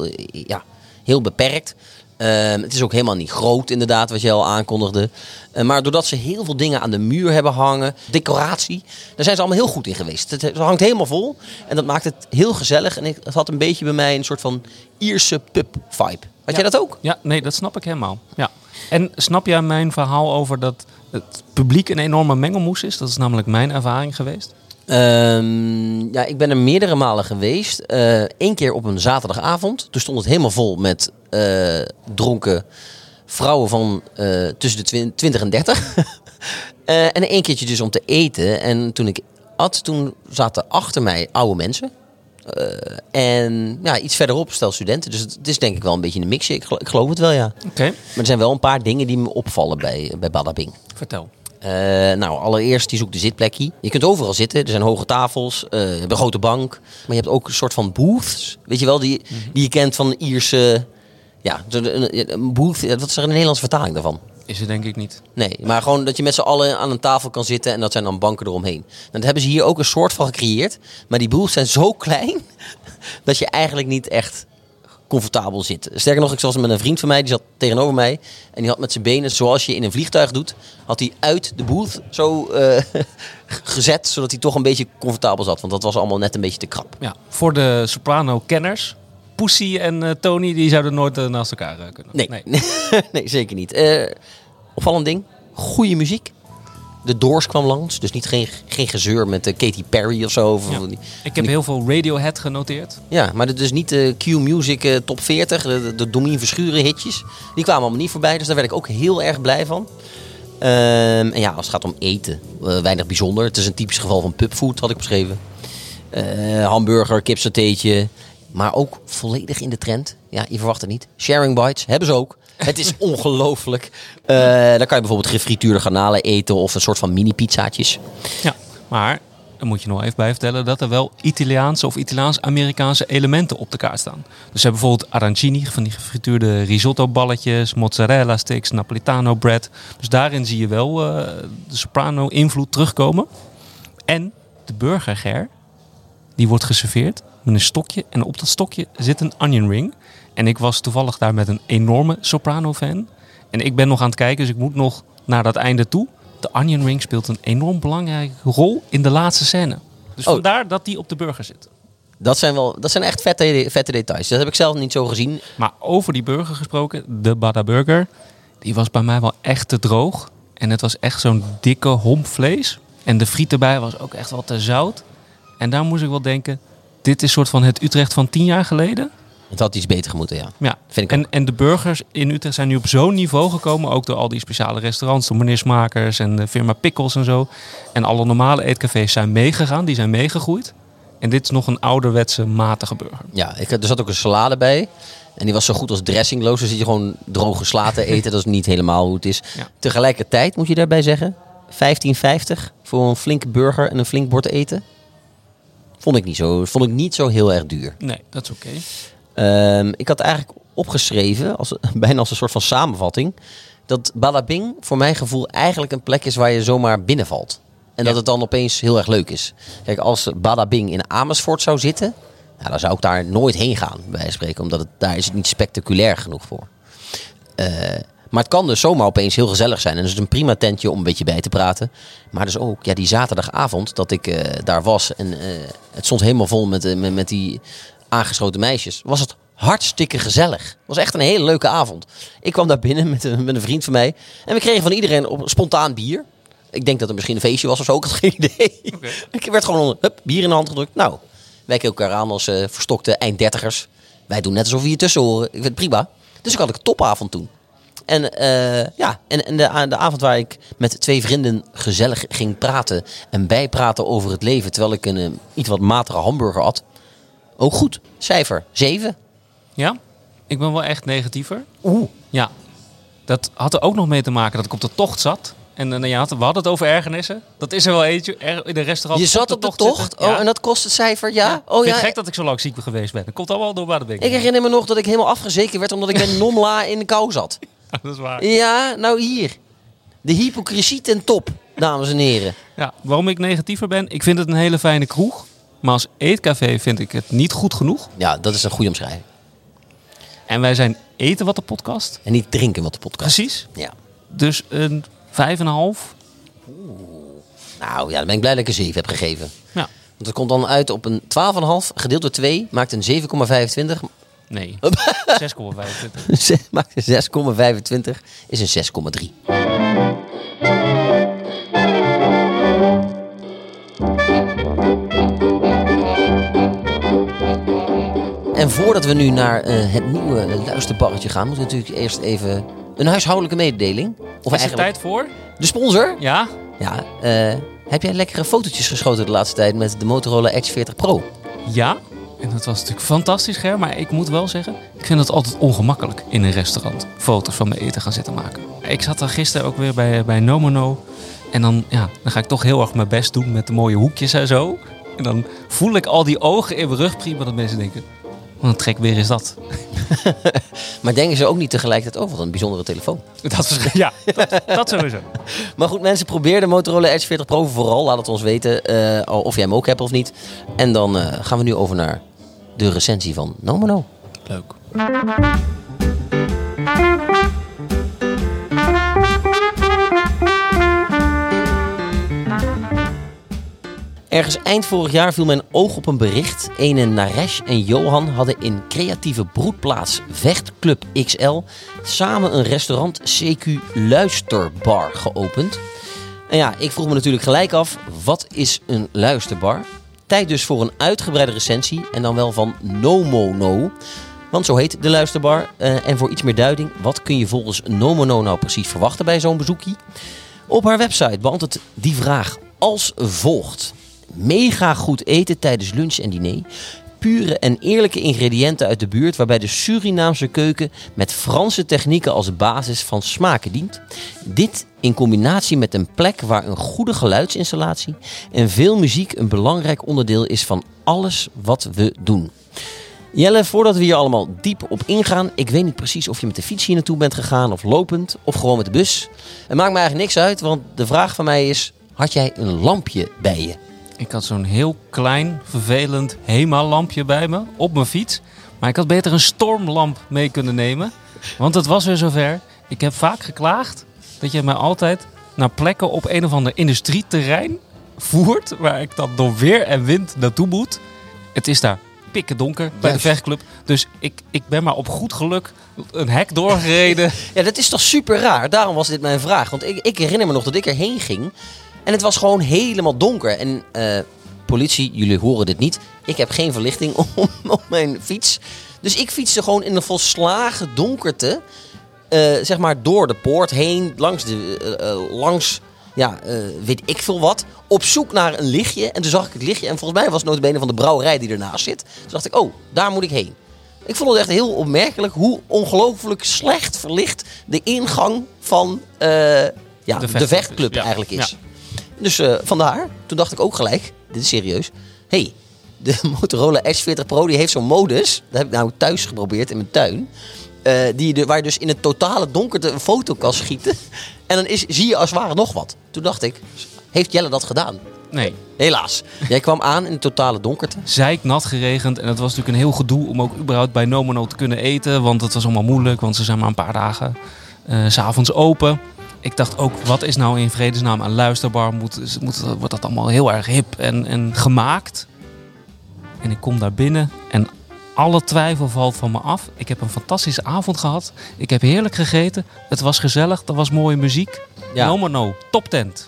heel beperkt. Het is ook helemaal niet groot inderdaad, wat je al aankondigde. Maar doordat ze heel veel dingen aan de muur hebben hangen, decoratie, daar zijn ze allemaal heel goed in geweest. Het hangt helemaal vol en dat maakt het heel gezellig. En het had een beetje bij mij een soort van Ierse pub vibe. Had jij dat ook? Ja, nee, dat snap ik helemaal. Ja. En snap jij mijn verhaal over dat het publiek een enorme mengelmoes is? Dat is namelijk mijn ervaring geweest. Ik ben er meerdere malen geweest. 1 keer op een zaterdagavond. Toen stond het helemaal vol met dronken vrouwen van tussen de 20 en 30. En 1 keertje dus om te eten. En toen ik at, toen zaten achter mij oude mensen. En iets verderop stel studenten. Dus het is denk ik wel een beetje een mixje. Ik geloof het wel, ja. Okay. Maar er zijn wel een paar dingen die me opvallen bij Badabing. Vertel. Allereerst, die zoekt de zitplekje. Je kunt overal zitten. Er zijn hoge tafels. Je hebt een grote bank. Maar je hebt ook een soort van booths. Weet je wel, die je kent van Ierse... Ja, een booth. Wat is er een Nederlandse vertaling daarvan? Is het denk ik niet. Nee, maar gewoon dat je met z'n allen aan een tafel kan zitten en dat zijn dan banken eromheen. Dat hebben ze hier ook een soort van gecreëerd. Maar die booths zijn zo klein dat je eigenlijk niet echt comfortabel zit. Sterker nog, ik was met een vriend van mij, die zat tegenover mij. En die had met zijn benen, zoals je in een vliegtuig doet, had hij uit de booth zo gezet, zodat hij toch een beetje comfortabel zat. Want dat was allemaal net een beetje te krap. Ja, voor de Soprano-kenners, Pussy en Tony, die zouden nooit naast elkaar kunnen. Nee. Nee, zeker niet. Opvallend ding, goede muziek. De Doors kwam langs, dus geen gezeur met Katy Perry of zo. Ja. Ik heb heel veel Radiohead genoteerd. Ja, maar dus niet de Q-Music top 40, de Domien Verschuren hitjes. Die kwamen allemaal niet voorbij, dus daar werd ik ook heel erg blij van. Als het gaat om eten, weinig bijzonder. Het is een typisch geval van pubfood, had ik beschreven. Hamburger, kipsatéetje, maar ook volledig in de trend. Ja, je verwacht het niet. Sharing bites, hebben ze ook. Het is ongelooflijk. Dan kan je bijvoorbeeld gefrituurde garnalen eten of een soort van mini-pizzaatjes. Ja, maar dan moet je nog even bij vertellen dat er wel Italiaanse of Italiaans-Amerikaanse elementen op de kaart staan. Dus ze hebben bijvoorbeeld arancini, van die gefrituurde risotto-balletjes, mozzarella sticks, Napolitano bread. Dus daarin zie je wel de Soprano-invloed terugkomen. En de burgerger, die wordt geserveerd met een stokje en op dat stokje zit een onion ring. En ik was toevallig daar met een enorme Soprano-fan. En ik ben nog aan het kijken, dus ik moet nog naar dat einde toe. De onion ring speelt een enorm belangrijke rol in de laatste scène. Dus vandaar dat die op de burger zit. Dat zijn echt vette details. Dat heb ik zelf niet zo gezien. Maar over die burger gesproken, de Bada Burger, die was bij mij wel echt te droog. En het was echt zo'n dikke homp vlees. En de friet erbij was ook echt wel te zout. En daar moest ik wel denken, dit is soort van het Utrecht van 10 jaar geleden. Het had iets beter moeten, ja. Ja. Vind ik ook. En de burgers in Utrecht zijn nu op zo'n niveau gekomen. Ook door al die speciale restaurants, de meneer Smakers en de firma Pickles en zo. En alle normale eetcafés zijn meegegaan, die zijn meegegroeid. En dit is nog een ouderwetse, matige burger. Ja, er zat ook een salade bij. En die was zo goed als dressingloos. Dan zit je gewoon droge sla te eten. Dat is niet helemaal hoe het is. Ja. Tegelijkertijd moet je daarbij zeggen, 15,50 voor een flinke burger en een flink bord eten. Vond ik niet zo heel erg duur. Nee, dat is oké. Ik had eigenlijk opgeschreven, bijna als een soort van samenvatting, dat Badabing voor mijn gevoel eigenlijk een plek is waar je zomaar binnenvalt. En dat het dan opeens heel erg leuk is. Kijk, als Badabing in Amersfoort zou zitten, dan zou ik daar nooit heen gaan, bij wijze van spreken. Omdat daar is het niet spectaculair genoeg voor. Maar het kan dus zomaar opeens heel gezellig zijn. En dus een prima tentje om een beetje bij te praten. Maar dus ook die zaterdagavond dat ik daar was. En het stond helemaal vol met die aangeschoten meisjes. Was het hartstikke gezellig. Het was echt een hele leuke avond. Ik kwam daar binnen met een vriend van mij. En we kregen van iedereen spontaan bier. Ik denk dat er misschien een feestje was of zo. Ik had geen idee. Okay. Ik werd gewoon bier in de hand gedrukt. Nou, wij kijken elkaar aan als verstokte einddertigers. Wij doen net alsof we hier tussen horen. Ik vind het prima. Dus ik had een topavond toen. En de avond waar ik met 2 vrienden gezellig ging praten en bijpraten over het leven, terwijl ik een iets wat matere hamburger at. Ook goed. Cijfer 7. Ja? Ik ben wel echt negatiever. Oeh. Ja. Dat had er ook nog mee te maken dat ik op de tocht zat. En we hadden het over ergernissen. Dat is er wel eentje in een restaurant. Je zat op de tocht? Oh, en dat kost het cijfer, ja? Oh, ik vind het gek dat ik zo lang ziek geweest ben. Dat komt allemaal door Baden-Beek. Ik herinner me nog dat ik helemaal afgezeken werd omdat ik met Nomla in de kou zat. Ja, dat is waar. Ja, nou hier. De hypocrisie ten top, dames en heren. Ja, waarom ik negatiever ben? Ik vind het een hele fijne kroeg. Maar als eetcafé vind ik het niet goed genoeg. Ja, dat is een goede omschrijving. En wij zijn eten wat de podcast. En niet drinken wat de podcast. Precies. Ja. Dus een 5,5. Nou ja, dan ben ik blij dat ik een 7 heb gegeven. Ja. Want het komt dan uit op een 12,5 gedeeld door 2 maakt een 7,25. Nee, 6,25. Maakt een 6,25 is een 6,3. En voordat we nu naar het nieuwe luisterbarretje gaan, moeten we natuurlijk eerst even een huishoudelijke mededeling. Of is er tijd voor? De sponsor? Ja. Ja. Heb jij lekkere fotootjes geschoten de laatste tijd met de Motorola Edge 40 Pro? Ja. En dat was natuurlijk fantastisch, Ger. Maar ik moet wel zeggen, ik vind het altijd ongemakkelijk in een restaurant foto's van mijn eten gaan zitten maken. Ik zat daar gisteren ook weer bij Nomono. En dan ga ik toch heel erg mijn best doen met de mooie hoekjes en zo. En dan voel ik al die ogen in mijn rugpriem dat mensen denken, wat een trek weer is dat. Maar denken ze ook niet tegelijkertijd over een bijzondere telefoon? Dat sowieso. Maar goed, mensen, probeer de Motorola Edge 40 Pro vooral. Laat het ons weten of jij hem ook hebt of niet. En dan gaan we nu over naar de recensie van Nomono. Leuk. Ergens eind vorig jaar viel mijn oog op een bericht. Ene Naresh en Johan hadden in creatieve broedplaats Vechtclub XL samen een restaurant CQ Luisterbar geopend. En ja, ik vroeg me natuurlijk gelijk af, wat is een luisterbar? Tijd dus voor een uitgebreide recensie en dan wel van Nomono. Want zo heet de luisterbar. En voor iets meer duiding, wat kun je volgens Nomono nou precies verwachten bij zo'n bezoekje? Op haar website beantwoordt die vraag als volgt. Mega goed eten tijdens lunch en diner. Pure en eerlijke ingrediënten uit de buurt, waarbij de Surinaamse keuken met Franse technieken als basis van smaken dient. Dit in combinatie met een plek waar een goede geluidsinstallatie en veel muziek een belangrijk onderdeel is van alles wat we doen. Jelle, voordat we hier allemaal diep op ingaan, ik weet niet precies of je met de fiets hier naartoe bent gegaan of lopend of gewoon met de bus. Het maakt me eigenlijk niks uit, want de vraag van mij is, had jij een lampje bij je? Ik had zo'n heel klein, vervelend HEMA-lampje bij me op mijn fiets. Maar ik had beter een stormlamp mee kunnen nemen. Want het was weer zover. Ik heb vaak geklaagd dat je mij altijd naar plekken op een of ander industrieterrein voert. Waar ik dan door weer en wind naartoe moet. Het is daar pikken donker bij de vechtclub. Dus ik ben maar op goed geluk een hek doorgereden. Ja, dat is toch super raar. Daarom was dit mijn vraag. Want ik herinner me nog dat ik erheen ging. En het was gewoon helemaal donker. En politie, jullie horen dit niet. Ik heb geen verlichting op mijn fiets. Dus ik fietste gewoon in een volslagen donkerte. Zeg maar door de poort heen. Langs weet ik veel wat. Op zoek naar een lichtje. En toen zag ik het lichtje. En volgens mij was het nota bene van de brouwerij die ernaast zit. Toen dacht ik, oh, daar moet ik heen. Ik vond het echt heel opmerkelijk hoe ongelooflijk slecht verlicht de ingang van de vechtclub eigenlijk is. Ja. Dus vandaar, toen dacht ik ook gelijk, dit is serieus. De Motorola Edge 40 Pro die heeft zo'n modus. Dat heb ik nou thuis geprobeerd in mijn tuin. Waar je dus in het totale donkerte een foto kan schieten. En dan zie je als het ware nog wat. Toen dacht ik, heeft Jelle dat gedaan? Nee. Helaas. Jij kwam aan in de totale donkerte. Zeiknat geregend. En het was natuurlijk een heel gedoe om ook überhaupt bij Nomono te kunnen eten. Want het was allemaal moeilijk. Want ze zijn maar een paar dagen 's avonds open. Ik dacht ook, wat is nou in vredesnaam een luisterbar? Wordt dat allemaal heel erg hip en gemaakt? En ik kom daar binnen en alle twijfel valt van me af. Ik heb een fantastische avond gehad. Ik heb heerlijk gegeten. Het was gezellig. Er was mooie muziek. Ja. Nomono, toptent.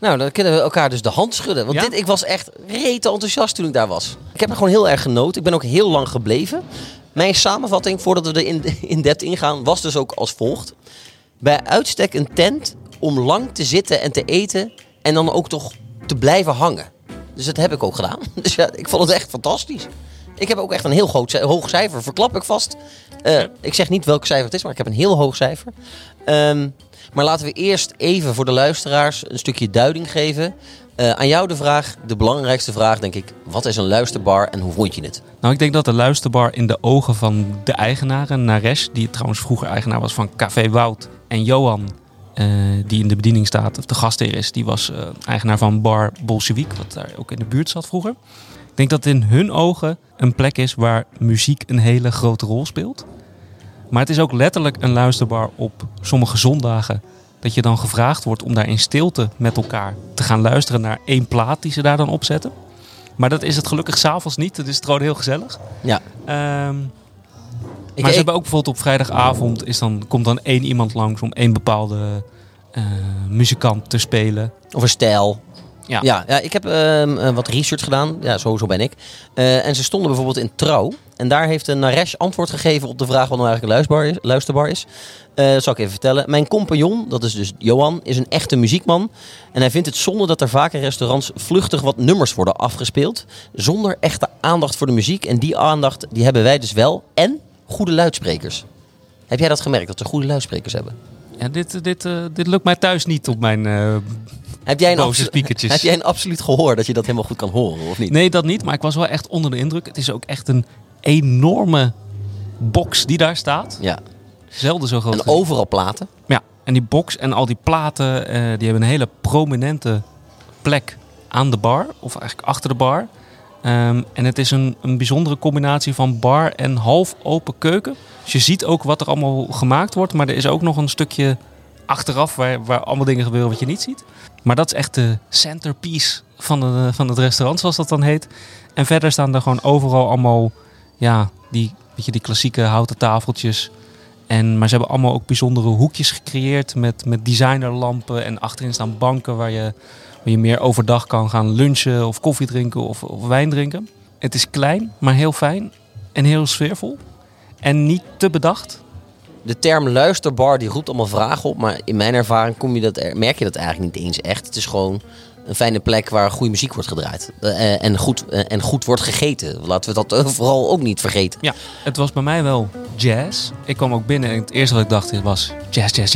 Nou, dan kunnen we elkaar dus de hand schudden. Want ik was echt rete enthousiast toen ik daar was. Ik heb er gewoon heel erg genoten. Ik ben ook heel lang gebleven. Mijn samenvatting, voordat we er in depth ingaan, was dus ook als volgt. Bij uitstek een tent om lang te zitten en te eten en dan ook toch te blijven hangen. Dus dat heb ik ook gedaan. Dus ja, ik vond het echt fantastisch. Ik heb ook echt een heel hoog cijfer, verklap ik vast. Ik zeg niet welk cijfer het is, maar ik heb een heel hoog cijfer. Maar laten we eerst even voor de luisteraars een stukje duiding geven. Aan jou de vraag, de belangrijkste vraag denk ik. Wat is een luisterbar en hoe vond je het? Nou, ik denk dat de luisterbar in de ogen van de eigenaren, Naresh, die trouwens vroeger eigenaar was van Café Wout, en Johan, die in de bediening staat, of de gastheer is, die was eigenaar van Bar Bolshevik, wat daar ook in de buurt zat vroeger. Ik denk dat in hun ogen een plek is waar muziek een hele grote rol speelt. Maar het is ook letterlijk een luisterbar op sommige zondagen. Dat je dan gevraagd wordt om daar in stilte met elkaar te gaan luisteren naar 1 plaat die ze daar dan opzetten. Maar dat is het gelukkig 's avonds niet. Dat is het gewoon heel gezellig. Ja. Maar ze hebben ook bijvoorbeeld op vrijdagavond komt dan 1 iemand langs om 1 bepaalde muzikant te spelen. Of een stijl. Ja, ik heb wat research gedaan. Ja, zo ben ik. En ze stonden bijvoorbeeld in Trouw. En daar heeft Naresh antwoord gegeven op de vraag wat nou eigenlijk een luisterbar is. Dat zal ik even vertellen. Mijn compagnon, dat is dus Johan, is een echte muziekman. En hij vindt het zonde dat er vaak in restaurants vluchtig wat nummers worden afgespeeld. Zonder echte aandacht voor de muziek. En die aandacht die hebben wij dus wel. En goede luidsprekers. Heb jij dat gemerkt, dat we goede luidsprekers hebben? Ja, dit lukt mij thuis niet op mijn boze speakertjes. Heb jij een absoluut gehoor dat je dat helemaal goed kan horen, of niet? Nee, dat niet. Maar ik was wel echt onder de indruk. Het is ook echt een enorme box die daar staat. Ja. Zelden zo groot. En overal platen. Ja, en die box en al die platen, die hebben een hele prominente plek aan de bar. Of eigenlijk achter de bar. En het is een bijzondere combinatie van bar en half open keuken. Dus je ziet ook wat er allemaal gemaakt wordt. Maar er is ook nog een stukje achteraf waar allemaal dingen gebeuren wat je niet ziet. Maar dat is echt de centerpiece van het restaurant, zoals dat dan heet. En verder staan er gewoon overal allemaal die klassieke houten tafeltjes. Maar ze hebben allemaal ook bijzondere hoekjes gecreëerd met designerlampen. En achterin staan banken waar je meer overdag kan gaan lunchen of koffie drinken of wijn drinken. Het is klein, maar heel fijn en heel sfeervol. En niet te bedacht. De term luisterbar die roept allemaal vragen op. Maar in mijn ervaring merk je dat eigenlijk niet eens echt. Het is gewoon een fijne plek waar goede muziek wordt gedraaid. En goed wordt gegeten. Laten we dat vooral ook niet vergeten. Ja, het was bij mij wel jazz. Ik kwam ook binnen en het eerste wat ik dacht was jazz.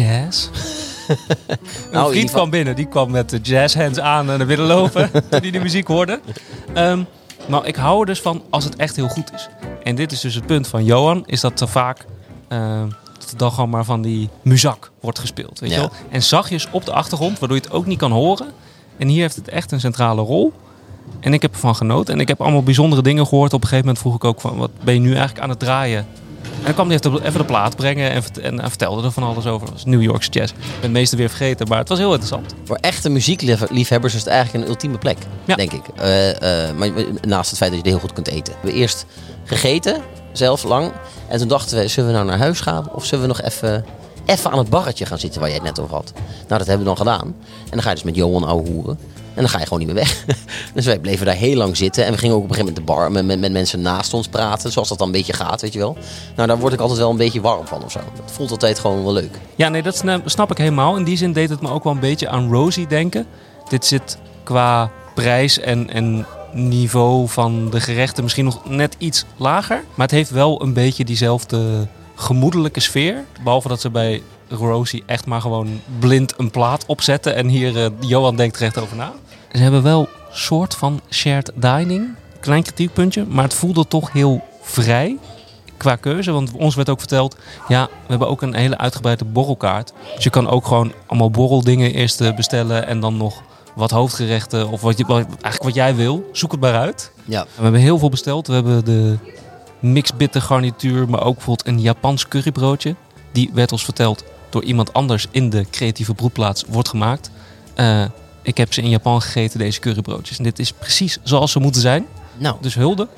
Een vriend kwam binnen. Die kwam met de jazzhands aan en naar binnen lopen. Toen hij de muziek hoorde. Maar ik hou er dus van als het echt heel goed is. En dit is dus het punt van Johan. Is dat er vaak dat er dan gewoon maar van die muzak wordt gespeeld. Weet je wel? En zachtjes op de achtergrond, waardoor je het ook niet kan horen. En hier heeft het echt een centrale rol. En ik heb ervan genoten. En ik heb allemaal bijzondere dingen gehoord. Op een gegeven moment vroeg ik ook van, wat ben je nu eigenlijk aan het draaien? En dan kwam hij even de plaat brengen en vertelde er van alles over. Het was New Yorkse jazz. Ik ben het meeste weer vergeten, maar het was heel interessant. Voor echte muziekliefhebbers is het eigenlijk een ultieme plek, denk ik. Maar naast het feit dat je er heel goed kunt eten. We hebben eerst gegeten, zelf lang. En toen dachten we, zullen we nou naar huis gaan? Of zullen we nog even aan het barretje gaan zitten waar jij het net over had? Nou, dat hebben we dan gedaan. En dan ga je dus met Johan ouwe hoeren. En dan ga je gewoon niet meer weg. Dus wij bleven daar heel lang zitten. En we gingen ook op een gegeven moment de bar met mensen naast ons praten. Zoals dat dan een beetje gaat, weet je wel. Nou, daar word ik altijd wel een beetje warm van of zo. Het voelt altijd gewoon wel leuk. Ja, nee, dat snap ik helemaal. In die zin deed het me ook wel een beetje aan Rosie denken. Dit zit qua prijs en niveau van de gerechten misschien nog net iets lager. Maar het heeft wel een beetje diezelfde gemoedelijke sfeer. Behalve dat ze bij Rosie echt maar gewoon blind een plaat opzetten. En hier Johan denkt er echt over na. Ze hebben wel soort van shared dining. Klein kritiekpuntje, maar het voelde toch heel vrij qua keuze. Want ons werd ook verteld, we hebben ook een hele uitgebreide borrelkaart. Dus je kan ook gewoon allemaal borreldingen eerst bestellen en dan nog wat hoofdgerechten of eigenlijk wat jij wil. Zoek het maar uit. Ja. We hebben heel veel besteld. We hebben de mixbitter garnituur, maar ook bijvoorbeeld een Japans currybroodje. Die werd ons verteld door iemand anders in de creatieve broedplaats wordt gemaakt. Ik heb ze in Japan gegeten, deze currybroodjes. En dit is precies zoals ze moeten zijn. Nou. Dus hulde.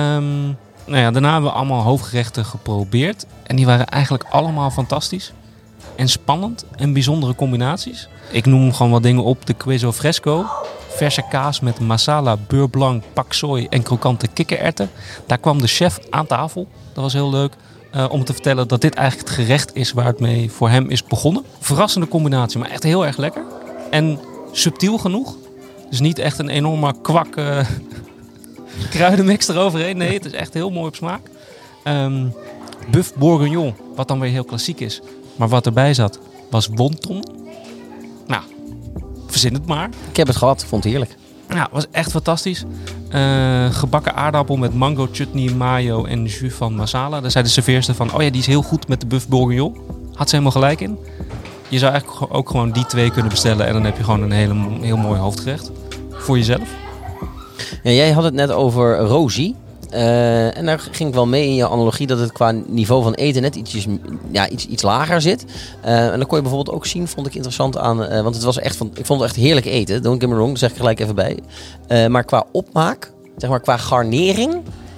Daarna hebben we allemaal hoofdgerechten geprobeerd. En die waren eigenlijk allemaal fantastisch. en spannend en bijzondere combinaties. Ik noem gewoon wat dingen op. De queso fresco. Verse kaas met masala, beurre blanc, pak sooi en krokante kikkererwten. Daar kwam de chef aan tafel. Dat was heel leuk. Om te vertellen dat dit eigenlijk het gerecht is waar het mee voor hem is begonnen. Verrassende combinatie, maar echt heel erg lekker. En subtiel genoeg. Dus niet echt een enorme kwak kruidenmix eroverheen. Nee, het is echt heel mooi op smaak. Bœuf bourguignon, wat dan weer heel klassiek is. Maar wat erbij zat, was wonton. Nou, verzin het maar. Ik heb het gehad, vond het heerlijk. Ja, was echt fantastisch. Gebakken aardappel met mango chutney, mayo en jus van masala. Daar zei de serveerster van, oh ja, die is heel goed met de bœuf bourguignon. Had ze helemaal gelijk in. Je zou eigenlijk ook gewoon die 2 kunnen bestellen en dan heb je gewoon een heel mooi hoofdgerecht voor jezelf. Ja, jij had het net over Rosie. En daar ging ik wel mee in je analogie dat het qua niveau van eten net iets lager zit. En dan kon je bijvoorbeeld ook zien, vond ik interessant aan, want het was echt ik vond het echt heerlijk eten. Don't get me wrong, dat zeg ik er gelijk even bij. Maar qua opmaak, zeg maar qua garnering,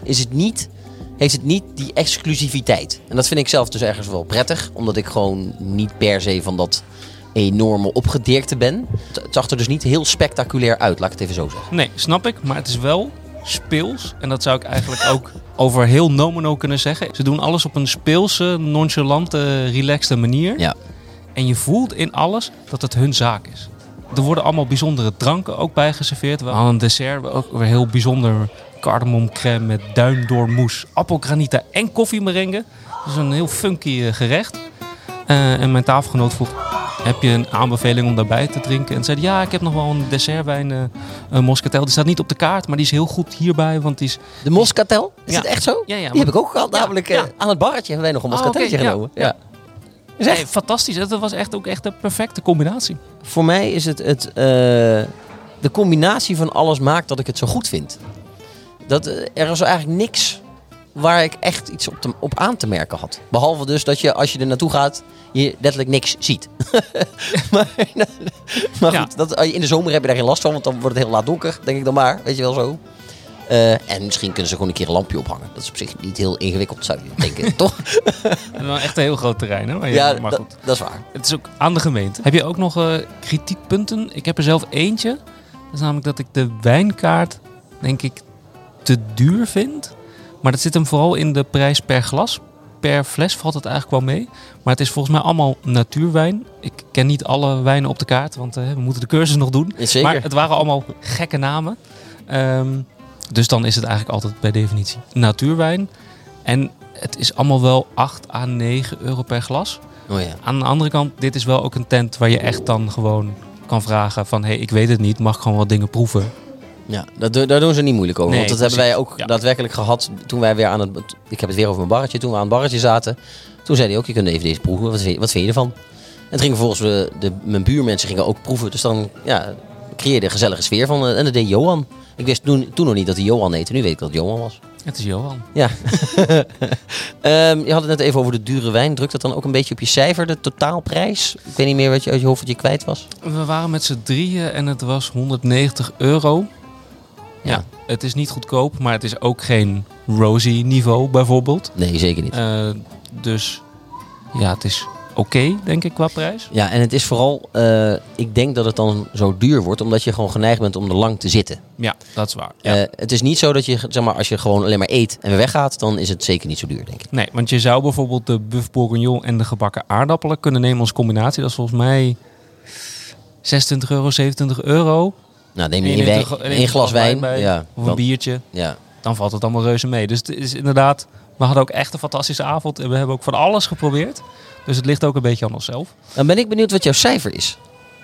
heeft het niet die exclusiviteit. En dat vind ik zelf dus ergens wel prettig, omdat ik gewoon niet per se van dat enorme opgedirkte ben. Het zag er dus niet heel spectaculair uit, laat ik het even zo zeggen. Nee, snap ik, maar het is wel speels. En dat zou ik eigenlijk ook over heel Nomino kunnen zeggen. Ze doen alles op een speelse, nonchalante, relaxte manier. Ja. En je voelt in alles dat het hun zaak is. Er worden allemaal bijzondere dranken ook bij geserveerd. We hadden een dessert, ook weer heel bijzonder cardamomcrème met duindoormoes, appelgranita en koffiemerengue. Dat is een heel funky gerecht. En mijn tafelgenoot vroeg, heb je een aanbeveling om daarbij te drinken? En zei ja, ik heb nog wel een dessertwijn, een Moscatel. Die staat niet op de kaart, maar die is heel goed hierbij. Want die is... De Moscatel? Is Ja. het echt zo? Ja, Die maar- heb ik ook gehad, namelijk Ja. aan het barretje hebben wij nog een Moscatelletje oké, ja. genomen. Ja. Ja. Is echt, Nee, fantastisch. Dat was echt de perfecte combinatie. voor mij is het de combinatie van alles maakt dat ik het zo goed vind. Er is eigenlijk niks waar ik echt iets op aan te merken had. Behalve dus dat je, als je er naartoe gaat, je letterlijk niks ziet. maar Ja. goed, in de zomer heb je daar geen last van, want dan wordt het heel laat donker, denk ik dan maar. Weet je wel zo. En misschien kunnen ze gewoon een keer een lampje ophangen. Dat is op zich niet heel ingewikkeld, zou je denken, toch? En wel echt een heel groot terrein, hè? Ja, maar goed. dat is waar. Het is ook aan de gemeente. Heb je ook nog kritiekpunten? Ik heb er zelf eentje. Dat is namelijk dat ik de wijnkaart, denk ik, te duur vind. Maar dat zit hem vooral in de prijs per glas. Per fles valt het eigenlijk wel mee. Maar het is volgens mij allemaal natuurwijn. Ik ken niet alle wijnen op de kaart, want we moeten de cursus nog doen. Zeker. Maar het waren allemaal gekke namen. Dus dan is het eigenlijk altijd bij definitie natuurwijn. En het is allemaal wel 8 à 9 euro per glas. Oh ja. Aan de andere kant, dit is wel ook een tent waar je echt dan gewoon kan vragen van... ik weet het niet, mag ik gewoon wat dingen proeven? Ja, daar doen ze niet moeilijk over. Nee, want dat hebben wij ook ja. daadwerkelijk gehad toen wij weer ik heb het weer over mijn barretje. Toen we aan het barretje zaten. Toen zei hij ook, je kunt even deze proeven. Wat vind je ervan? En toen gingen vervolgens mijn buurmensen gingen ook proeven. Dus dan creëerde een gezellige sfeer van. En dat deed Johan. Ik wist toen nog niet dat hij Johan heette. Nu weet ik dat het Johan was. Het is Johan. Ja. Je had het net even over de dure wijn. Drukt dat dan ook een beetje op je cijfer, de totaalprijs? Ik weet niet meer wat je uit je hoofd wat je kwijt was. We waren met z'n drieën en het was 190 euro. Ja, het is niet goedkoop, maar het is ook geen Rosie niveau bijvoorbeeld. Nee, zeker niet. Dus ja, het is oké, denk ik, qua prijs. Ja, en het is vooral, ik denk dat het dan zo duur wordt, omdat je gewoon geneigd bent om er lang te zitten. Ja, dat is waar. Ja. Het is niet zo dat je, zeg maar, als je gewoon alleen maar eet en weer weggaat, dan is het zeker niet zo duur, denk ik. Nee, want je zou bijvoorbeeld de bœuf bourguignon en de gebakken aardappelen kunnen nemen als combinatie. Dat is volgens mij 26 euro, 27 euro. Nou, neem je één glas wijn bij, ja, of een biertje. Ja. Dan valt het allemaal reuze mee. Dus het is inderdaad, we hadden ook echt een fantastische avond. En we hebben ook van alles geprobeerd. Dus het ligt ook een beetje aan onszelf. Dan ben ik benieuwd wat jouw cijfer is.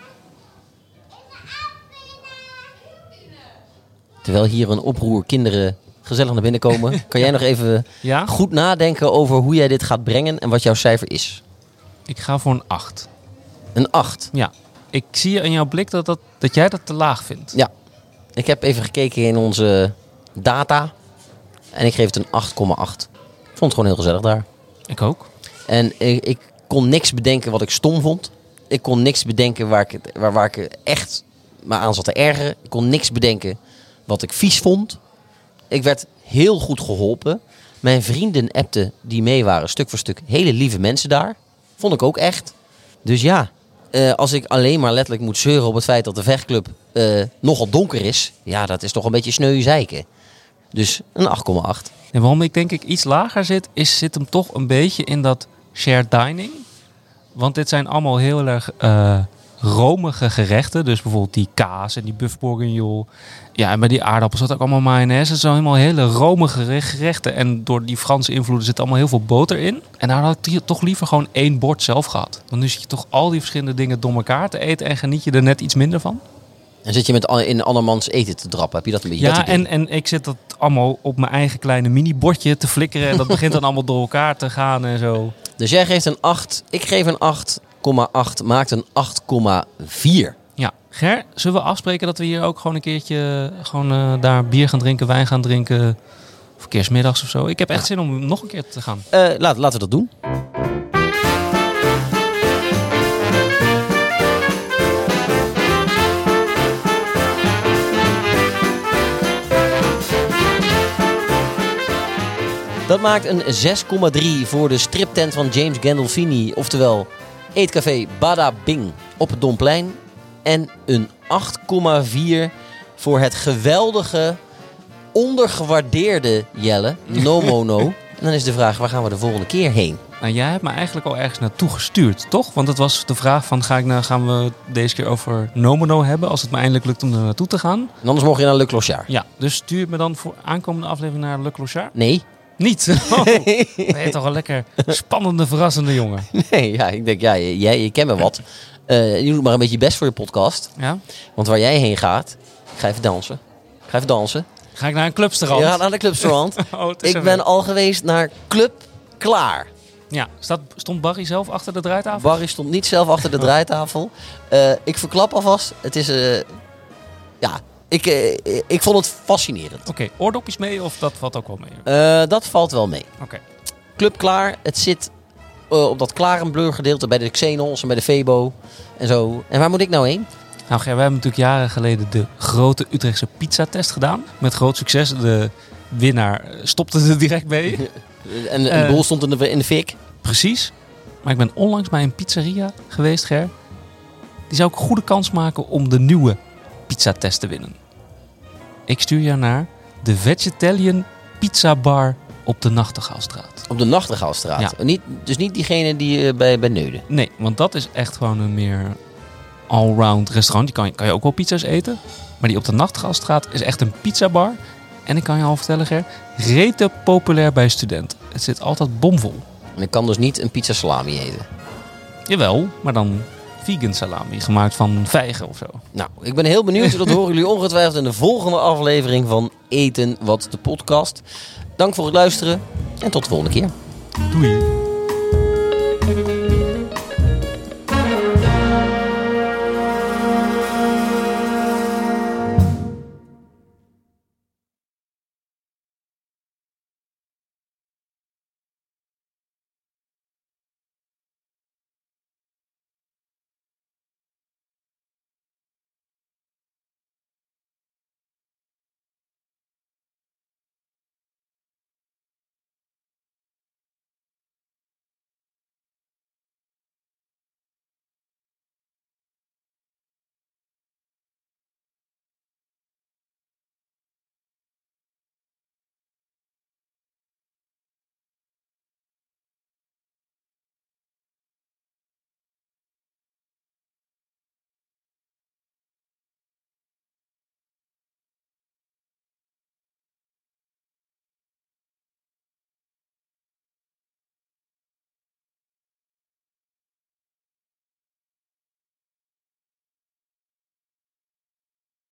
Terwijl hier een oproer kinderen gezellig naar binnen komen, kan jij nog even goed nadenken over hoe jij dit gaat brengen en wat jouw cijfer is? Ik ga voor een 8. Een 8? Ja. Ik zie in jouw blik dat jij dat te laag vindt. Ja. Ik heb even gekeken in onze data en ik geef het een 8,8. Ik vond het gewoon heel gezellig daar. Ik ook. En ik kon niks bedenken wat ik stom vond. Ik kon niks bedenken waar ik echt me aan zat te ergeren. Ik kon niks bedenken wat ik vies vond. Ik werd heel goed geholpen. Mijn vrienden appten die mee waren, stuk voor stuk, hele lieve mensen daar. Vond ik ook echt. Dus ja, als ik alleen maar letterlijk moet zeuren op het feit dat de vechtclub nogal donker is. Ja, dat is toch een beetje sneu zeiken. Dus een 8,8. En waarom ik denk ik iets lager zit hem toch een beetje in dat shared dining. Want dit zijn allemaal heel erg romige gerechten. Dus bijvoorbeeld die kaas en die buff bourguignon. Ja, en bij die aardappels zat ook allemaal mayonaise. Het zijn helemaal hele romige gerechten. En door die Franse invloeden zit allemaal heel veel boter in. En daar had ik toch liever gewoon 1 bord zelf gehad. Want nu zit je toch al die verschillende dingen door elkaar te eten en geniet je er net iets minder van. En zit je in andermans eten te drappen? Heb je dat een beetje? Ja, dat idee? en ik zit dat allemaal op mijn eigen kleine mini-bordje te flikkeren. En dat begint dan allemaal door elkaar te gaan en zo. Dus jij geeft een 8. Ik geef een 8,8. Maakt een 8,4. Ja, Ger, zullen we afspreken dat we hier ook gewoon een keertje daar bier gaan drinken, wijn gaan drinken? Of kerstmiddags of zo. Ik heb echt zin om nog een keer te gaan. Laten we dat doen. Dat maakt een 6,3 voor de striptent van James Gandolfini. Oftewel Eetcafé Bada Bing op het Domplein. En een 8,4 voor het geweldige, ondergewaardeerde Jelle. No Mono. En dan is de vraag, waar gaan we de volgende keer heen? Nou, jij hebt me eigenlijk al ergens naartoe gestuurd, toch? Want het was de vraag van, gaan we deze keer over Nomono hebben, als het me eindelijk lukt om er naartoe te gaan? En anders mocht je naar Le Clochard. Ja, dus stuur je me dan voor aankomende aflevering naar Le Clochard? Nee. Niet? Oh, nee, toch een lekker spannende, verrassende jongen. Nee, ja, ik denk, ja, je kent me wat. Je doet maar een beetje je best voor je podcast. Ja? Want waar jij heen gaat, ik ga even dansen. Ga ik naar een clubstrand? Ja, naar de clubstrand. Oh, het is Ik ben al geweest naar Club Klaar. Ja, stond Barry zelf achter de draaitafel? Barry stond niet zelf achter de draaitafel. Ik verklap alvast, het is... Ik vond het fascinerend. Oké, oordopjes mee of dat valt ook wel mee? Dat valt wel mee. Oké. Club Klaar, het zit op dat Klarenblur gedeelte bij de Xenos en bij de Febo en zo. En waar moet ik nou heen? Nou Ger, wij hebben natuurlijk jaren geleden de grote Utrechtse pizzatest gedaan. Met groot succes. De winnaar stopte er direct mee. En de boel stond in de fik. Precies. Maar ik ben onlangs bij een pizzeria geweest, Ger. Die zou ook een goede kans maken om de nieuwe pizzatest te winnen. Ik stuur jou naar de Vegetarian Pizza Bar op de Nachtegaalstraat. Op de Nachtegaalstraat. Ja. Dus niet diegene die bij Neuden. Nee, want dat is echt gewoon een meer allround restaurant. Die kan je ook wel pizza's eten. Maar die op de Nachtegaalstraat is echt een pizzabar. En ik kan je al vertellen, Ger, rete populair bij studenten. Het zit altijd bomvol. En ik kan dus niet een pizza salami eten. Jawel, maar dan vegan salami, gemaakt van vijgen of zo. Nou, ik ben heel benieuwd. Dat horen jullie ongetwijfeld in de volgende aflevering van Eten Wat de Podcast. Dank voor het luisteren en tot de volgende keer. Doei.